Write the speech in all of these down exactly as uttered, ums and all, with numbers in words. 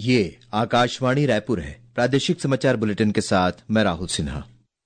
ये आकाशवाणी रायपुर है। प्रादेशिक समाचार बुलेटिन के साथ मैं राहुल सिन्हा।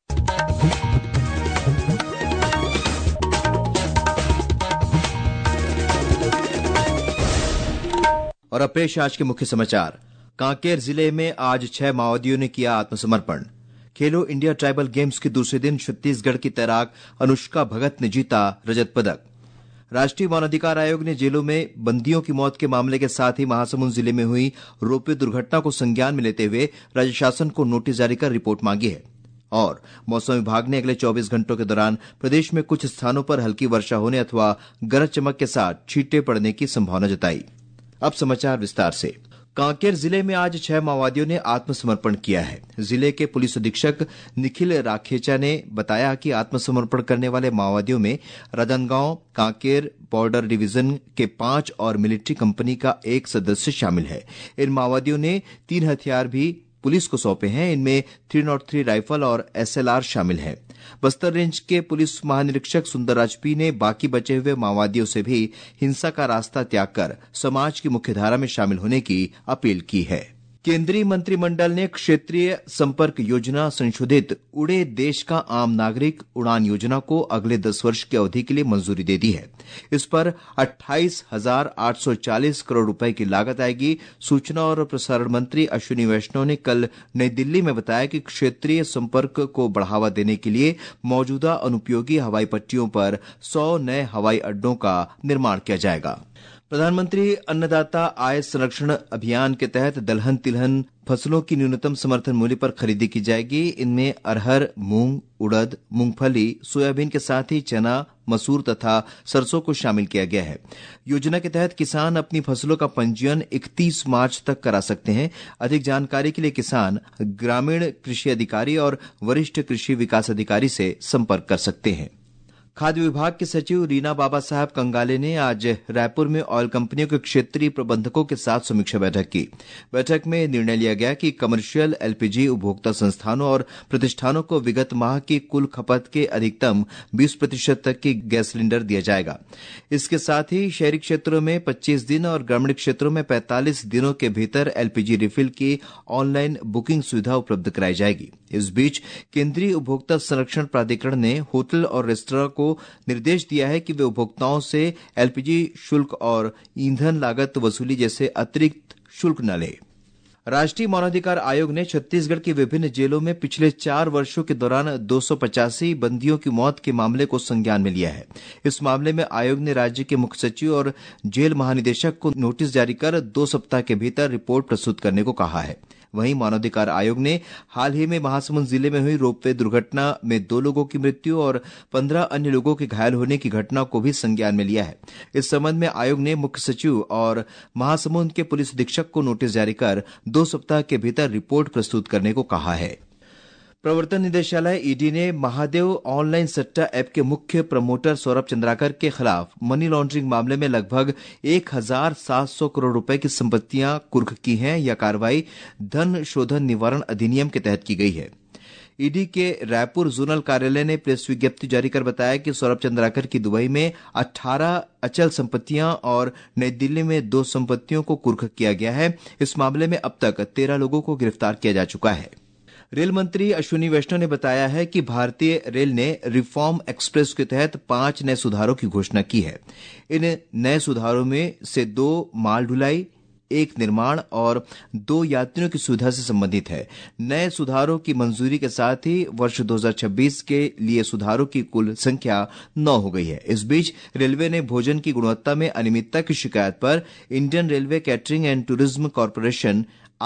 और अब पेश आज के मुख्य समाचार। कांकेर जिले में आज छह माओवादियों ने किया आत्मसमर्पण। खेलो इंडिया ट्राइबल गेम्स के दूसरे दिन छत्तीसगढ़ की तैराक अनुष्का भगत ने जीता रजत पदक। राष्ट्रीय मानवाधिकार आयोग ने जेलों में बंदियों की मौत के मामले के साथ ही महासमुंद जिले में हुई रोपवे दुर्घटना को संज्ञान में लेते हुए राज्य शासन को नोटिस जारी कर रिपोर्ट मांगी है। और मौसम विभाग ने अगले चौबीस घंटों के दौरान प्रदेश में कुछ स्थानों पर हल्की वर्षा होने अथवा गरज चमक के साथ छींटे पड़ने की संभावना जताई। अब समाचार विस्तार से। कांकेर जिले में आज छह माओवादियों ने आत्मसमर्पण किया है। जिले के पुलिस अधीक्षक निखिल राखेचा ने बताया कि आत्मसमर्पण करने वाले माओवादियों में राजनांदगांव कांकेर बॉर्डर डिवीजन के पांच और मिलिट्री कंपनी का एक सदस्य शामिल है। इन माओवादियों ने तीन हथियार भी पुलिस को सौंपे हैं। इनमें तीन सौ तीन राइफल और एसएलआर शामिल है। बस्तर रेंज के पुलिस महानिरीक्षक सुंदरराज पी ने बाकी बचे हुए माओवादियों से भी हिंसा का रास्ता त्याग कर समाज की मुख्यधारा में शामिल होने की अपील की है। केंद्रीय मंत्रिमंडल ने क्षेत्रीय संपर्क योजना संशोधित उड़े देश का आम नागरिक उड़ान योजना को अगले दस वर्ष की अवधि के लिए मंजूरी दे दी है। इस पर अट्ठाईस हजार आठ सौ चालीस करोड़ रुपए की लागत आएगी। सूचना और प्रसारण मंत्री अश्विनी वैष्णव ने कल नई दिल्ली में बताया कि क्षेत्रीय संपर्क को बढ़ावा देने के लिए मौजूदा अनुपयोगी हवाई पट्टियों पर सौ नए हवाई अड्डों का निर्माण किया जाएगा। प्रधानमंत्री अन्नदाता आय संरक्षण अभियान के तहत दलहन तिलहन फसलों की न्यूनतम समर्थन मूल्य पर खरीदी की जाएगी। इनमें अरहर, मूंग, उड़द, मूंगफली, सोयाबीन के साथ ही चना, मसूर तथा सरसों को शामिल किया गया है। योजना के तहत किसान अपनी फसलों का पंजीयन इकतीस मार्च तक करा सकते हैं। अधिक जानकारी के लिए किसान ग्रामीण कृषि अधिकारी और वरिष्ठ कृषि विकास अधिकारी से संपर्क कर सकते हैं। खाद्य विभाग के सचिव रीना बाबा साहब कंगाले ने आज रायपुर में ऑयल कंपनियों के क्षेत्रीय प्रबंधकों के साथ समीक्षा बैठक की। बैठक में निर्णय लिया गया कि कमर्शियल एलपीजी उपभोक्ता संस्थानों और प्रतिष्ठानों को विगत माह की कुल खपत के अधिकतम बीस प्रतिशत तक की गैस सिलेंडर दिया जाएगा। इसके साथ ही शहरी क्षेत्रों में पच्चीस दिन और ग्रामीण क्षेत्रों में पैंतालीस दिनों के भीतर एलपीजी रिफिल की ऑनलाइन बुकिंग सुविधा उपलब्ध कराई जाएगी। इस बीच केंद्रीय उपभोक्ता संरक्षण प्राधिकरण ने होटल और रेस्तरां को निर्देश दिया है कि वे उपभोक्ताओं से एलपीजी शुल्क और ईंधन लागत वसूली जैसे अतिरिक्त शुल्क न ले। राष्ट्रीय मानवाधिकार आयोग ने छत्तीसगढ़ की विभिन्न जेलों में पिछले चार वर्षों के दौरान दो सौ पचासी बंदियों की मौत के मामले को संज्ञान में लिया है। इस मामले में आयोग ने राज्य के मुख्य सचिव और जेल महानिदेशक को नोटिस जारी कर दो सप्ताह के भीतर रिपोर्ट प्रस्तुत करने को कहा है। वहीं मानवाधिकार आयोग ने हाल ही में महासमुंद जिले में हुई रोपवे दुर्घटना में दो लोगों की मृत्यु और पंद्रह अन्य लोगों के घायल होने की घटना को भी संज्ञान में लिया है। इस संबंध में आयोग ने मुख्य सचिव और महासमुंद के पुलिस अधीक्षक को नोटिस जारी कर दो सप्ताह के भीतर रिपोर्ट प्रस्तुत करने को कहा है। प्रवर्तन निदेशालय ईडी ने महादेव ऑनलाइन सट्टा ऐप के मुख्य प्रमोटर सौरभ चंद्राकर के खिलाफ मनी लॉन्ड्रिंग मामले में लगभग एक हजार सात सौ करोड़ रुपए की संपत्तियां कुर्क की हैं। यह कार्रवाई धन शोधन निवारण अधिनियम के तहत की गई है। ईडी के रायपुर जोनल कार्यालय ने प्रेस विज्ञप्ति जारी कर बताया कि सौरभ चंद्राकर की दुबई में अठारह अचल संपत्तियां और नई दिल्ली में दो संपत्तियों को कुर्क किया गया है। इस मामले में अब तक तेरह लोगों को गिरफ्तार किया जा चुका है। रेल मंत्री अश्विनी वैष्णव ने बताया है कि भारतीय रेल ने रिफॉर्म एक्सप्रेस के तहत पांच नए सुधारों की घोषणा की है। इन नए सुधारों में से दो माल ढुलाई, एक निर्माण और दो यात्रियों की सुविधा से संबंधित है। नए सुधारों की मंजूरी के साथ ही वर्ष दो हज़ार छब्बीस के लिए सुधारों की कुल संख्या नौ हो गई है। इस बीच रेलवे ने भोजन की गुणवत्ता में अनियमितता की शिकायत पर Indian railway catering and tourism corporation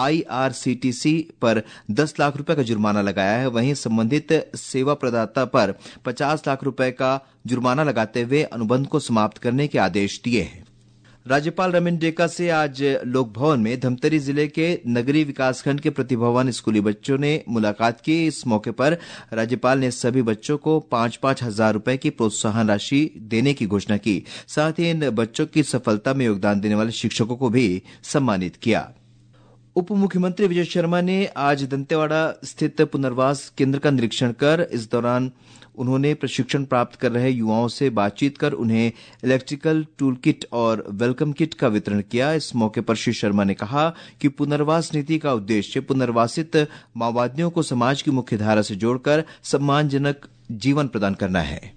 IRCTC पर दस लाख रुपए का जुर्माना लगाया है। वहीं संबंधित सेवा प्रदाता पर पचास लाख रुपए का जुर्माना लगाते हुए अनुबंध को समाप्त करने के आदेश दिए हैं। राज्यपाल रमेन डेका से आज लोक भवन में धमतरी जिले के नगरी विकासखंड के प्रतिभावान स्कूली बच्चों ने मुलाकात की। इस मौके पर राज्यपाल ने सभी बच्चों को पांच पांच हजार रुपए की प्रोत्साहन राशि देने की घोषणा की। साथ ही इन बच्चों की सफलता में योगदान देने वाले शिक्षकों को भी सम्मानित किया। उप मुख्यमंत्री विजय शर्मा ने आज दंतेवाड़ा स्थित पुनर्वास केंद्र का निरीक्षण कर इस दौरान उन्होंने प्रशिक्षण प्राप्त कर रहे युवाओं से बातचीत कर उन्हें इलेक्ट्रिकल टूल किट और वेलकम किट का वितरण किया। इस मौके पर श्री शर्मा ने कहा कि पुनर्वास नीति का उद्देश्य पुनर्वासित माओवादियों को समाज की मुख्य धारा से जोड़कर सम्मानजनक जीवन प्रदान करना है।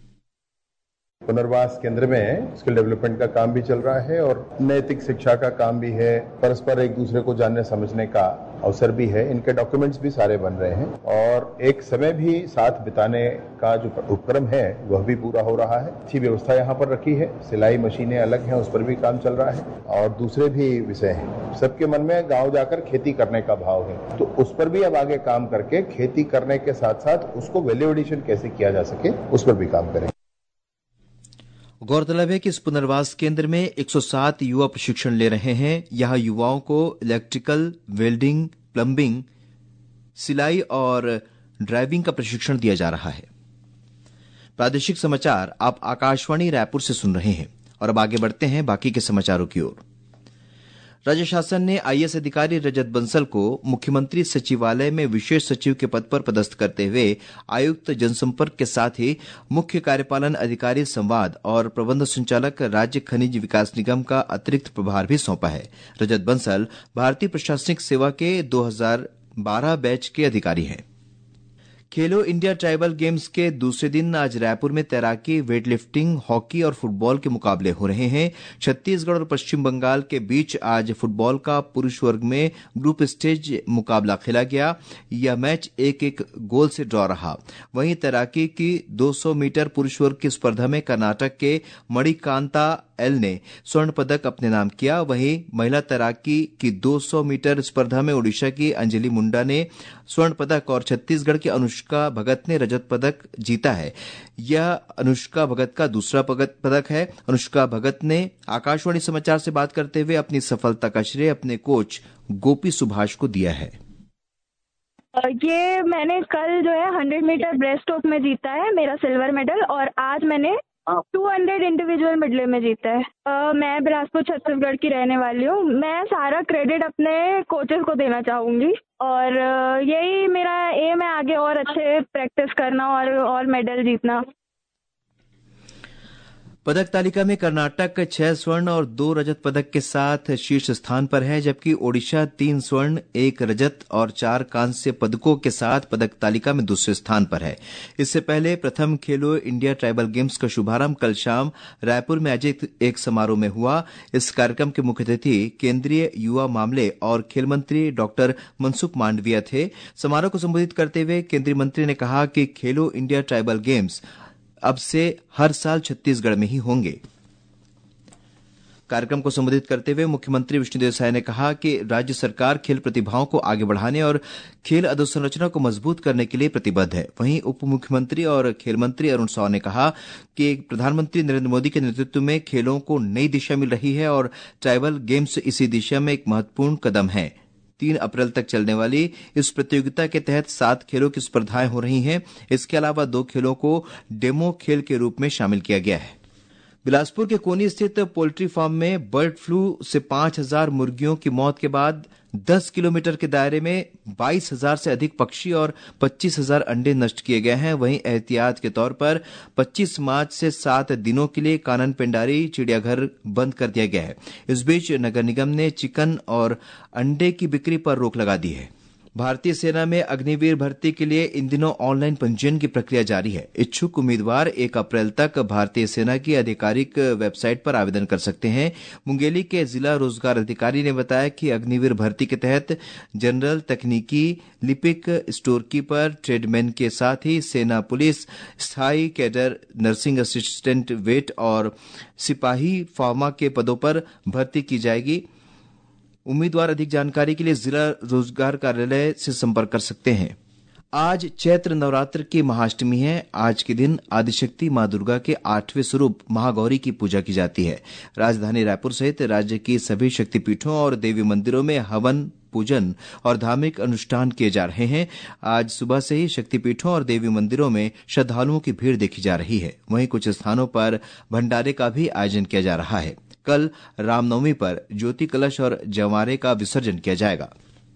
पुनर्वास केंद्र में स्किल डेवलपमेंट का काम भी चल रहा है और नैतिक शिक्षा का काम भी है, परस्पर एक दूसरे को जानने समझने का अवसर भी है। इनके डॉक्यूमेंट्स भी सारे बन रहे हैं और एक समय भी साथ बिताने का जो उपक्रम है वह भी पूरा हो रहा है। अच्छी व्यवस्था यहाँ पर रखी है, सिलाई मशीनें अलग हैं, उस पर भी काम चल रहा है और दूसरे भी विषय हैं। सबके मन में गाँव जाकर खेती करने का भाव है, तो उस पर भी अब आगे काम करके खेती करने के साथ साथ उसको वैल्यू एडिशन कैसे किया जा सके उस पर भी काम करें। गौरतलब है कि इस पुनर्वास केंद्र में एक सौ सात युवा प्रशिक्षण ले रहे हैं। यहां युवाओं को इलेक्ट्रिकल, वेल्डिंग, प्लम्बिंग, सिलाई और ड्राइविंग का प्रशिक्षण दिया जा रहा है। प्रादेशिक समाचार आप आकाशवाणी रायपुर से सुन रहे हैं और अब आगे बढ़ते हैं बाकी के समाचारों की ओर। राज्य शासन ने आईएएस अधिकारी रजत बंसल को मुख्यमंत्री सचिवालय में विशेष सचिव के पद पर पदस्थ करते हुए आयुक्त जनसंपर्क के साथ ही मुख्य कार्यपालन अधिकारी संवाद और प्रबंध संचालक राज्य खनिज विकास निगम का अतिरिक्त प्रभार भी सौंपा है। रजत बंसल भारतीय प्रशासनिक सेवा के दो हज़ार बारह बैच के अधिकारी हैं। खेलो इंडिया ट्राइबल गेम्स के दूसरे दिन आज रायपुर में तैराकी, वेटलिफ्टिंग, हॉकी और फुटबॉल के मुकाबले हो रहे हैं। छत्तीसगढ़ और पश्चिम बंगाल के बीच आज फुटबॉल का पुरुष वर्ग में ग्रुप स्टेज मुकाबला खेला गया। यह मैच एक एक गोल से ड्रॉ रहा। वहीं तैराकी की दो सौ मीटर पुरुष वर्ग की स्पर्धा में कर्नाटक के मणिकांता एल ने स्वर्ण पदक अपने नाम किया। वहीं महिला तैराकी की दो सौ मीटर स्पर्धा में ओडिशा की अंजलि मुंडा ने स्वर्ण पदक और छत्तीसगढ़ की अनुष्का भगत ने रजत पदक जीता है। यह अनुष्का भगत का दूसरा पदक है। अनुष्का भगत ने आकाशवाणी समाचार से बात करते हुए अपनी सफलता का श्रेय अपने कोच गोपी सुभाष को दिया है। ये मैंने कल जो है हंड्रेड मीटर ब्रेस्ट स्ट्रोक में जीता है, मेरा सिल्वर मेडल, और आज मैंने टू हंड्रेड इंडिविजुअल मेडल में जीता है। uh, मैं बिलासपुर छत्तीसगढ़ की रहने वाली हूँ। मैं सारा क्रेडिट अपने कोचेस को देना चाहूंगी और uh, यही मेरा एम है, आगे और अच्छे प्रैक्टिस करना और और मेडल जीतना। पदक तालिका में कर्नाटक छह स्वर्ण और दो रजत पदक के साथ शीर्ष स्थान पर है, जबकि ओडिशा तीन स्वर्ण, एक रजत और चार कांस्य पदकों के साथ पदक तालिका में दूसरे स्थान पर है। इससे पहले प्रथम खेलो इंडिया ट्राइबल गेम्स का शुभारंभ कल शाम रायपुर में आयोजित एक समारोह में हुआ। इस कार्यक्रम के मुख्य अतिथि केंद्रीय युवा मामले और खेल मंत्री डॉक्टर मनसुख मांडविया थे। समारोह को संबोधित करते हुए केंद्रीय मंत्री ने कहा कि खेलो इंडिया ट्राइबल गेम्स अब से हर साल छत्तीसगढ़ में ही होंगे। कार्यक्रम को संबोधित करते हुए मुख्यमंत्री विष्णुदेव साय ने कहा कि राज्य सरकार खेल प्रतिभाओं को आगे बढ़ाने और खेल अधोसंरचना को मजबूत करने के लिए प्रतिबद्ध है। वहीं उप मुख्यमंत्री और खेल मंत्री अरुण साव ने कहा कि प्रधानमंत्री नरेंद्र मोदी के नेतृत्व में खेलों को नई दिशा मिल रही है और ट्राइबल गेम्स इसी दिशा में एक महत्वपूर्ण कदम है। तीन अप्रैल तक चलने वाली इस प्रतियोगिता के तहत सात खेलों की स्पर्धाएं हो रही हैं। इसके अलावा दो खेलों को डेमो खेल के रूप में शामिल किया गया है। बिलासपुर के कोनी स्थित पोल्ट्री फार्म में बर्ड फ्लू से पांच हजार मुर्गियों की मौत के बाद दस किलोमीटर के दायरे में बाईस हजार से अधिक पक्षी और पच्चीस हजार अंडे नष्ट किए गए हैं। वहीं एहतियात के तौर पर पच्चीस मार्च से सात दिनों के लिए कानन पेंडारी चिड़ियाघर बंद कर दिया गया है। इस बीच नगर निगम ने चिकन और अंडे की बिक्री पर रोक लगा दी है। भारतीय सेना में अग्निवीर भर्ती के लिए इन दिनों ऑनलाइन पंजीयन की प्रक्रिया जारी है। इच्छुक उम्मीदवार एक अप्रैल तक भारतीय सेना की आधिकारिक वेबसाइट पर आवेदन कर सकते हैं। मुंगेली के जिला रोजगार अधिकारी ने बताया कि अग्निवीर भर्ती के तहत जनरल, तकनीकी, लिपिक, स्टोर कीपर, ट्रेडमैन के साथ ही सेना, पुलिस, स्थायी कैडर, नर्सिंग असिस्टेंट, वेट और सिपाही फार्मा के पदों पर भर्ती की जाएगी। उम्मीदवार अधिक जानकारी के लिए जिला रोजगार कार्यालय से संपर्क कर सकते हैं। आज चैत्र नवरात्र की महाअष्टमी है। आज के दिन आदिशक्ति मां दुर्गा के आठवें स्वरूप महागौरी की पूजा की जाती है। राजधानी रायपुर सहित राज्य की सभी शक्तिपीठों और देवी मंदिरों में हवन, पूजन और धार्मिक अनुष्ठान किए जा रहे हैं। आज सुबह से ही शक्तिपीठों और देवी मंदिरों में श्रद्धालुओं की भीड़ देखी जा रही है। वहीं कुछ स्थानों पर भंडारे का भी आयोजन किया जा रहा है। कल रामनवमी पर ज्योति कलश और जवारे का विसर्जन किया जाएगा।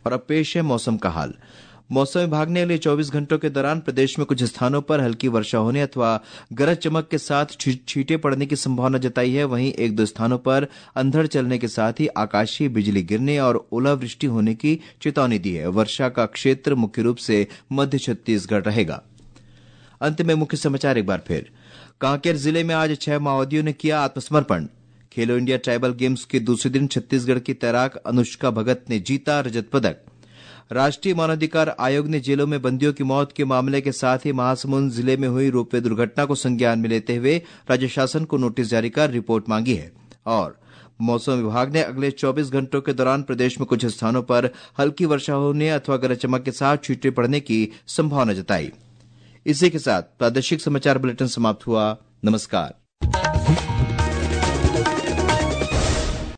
और अब पेश है मौसम का हाल। मौसम विभाग ने अगले चौबीस घंटों के दौरान प्रदेश में कुछ स्थानों पर हल्की वर्षा होने अथवा गरज चमक के साथ छींटे पड़ने की संभावना जताई है। वहीं एक दो स्थानों पर अंधड़ चलने के साथ ही आकाशीय बिजली गिरने और ओलावृष्टि होने की चेतावनी दी है। वर्षा का क्षेत्र मुख्य रूप से मध्य छत्तीसगढ़ रहेगा। अंत में मुख्य समाचार एक बार फिर। कांकेर जिले में आज छह माओवादियों ने किया आत्मसमर्पण। खेलो इंडिया ट्राइबल गेम्स के दूसरे दिन छत्तीसगढ़ की तैराक अनुष्का भगत ने जीता रजत पदक। राष्ट्रीय मानवाधिकार आयोग ने जेलों में बंदियों की मौत के मामले के साथ ही महासमुंद जिले में हुई रोपवे दुर्घटना को संज्ञान में लेते हुए राज्य शासन को नोटिस जारी कर रिपोर्ट मांगी है। और मौसम विभाग ने अगले चौबीस घंटों के दौरान प्रदेश में कुछ स्थानों पर हल्की वर्षा होने अथवा गरज चमक के साथ छींटे पड़ने की संभावना जताई। इसी के साथ प्रादेशिक समाचार बुलेटिन समाप्त हुआ। नमस्कार।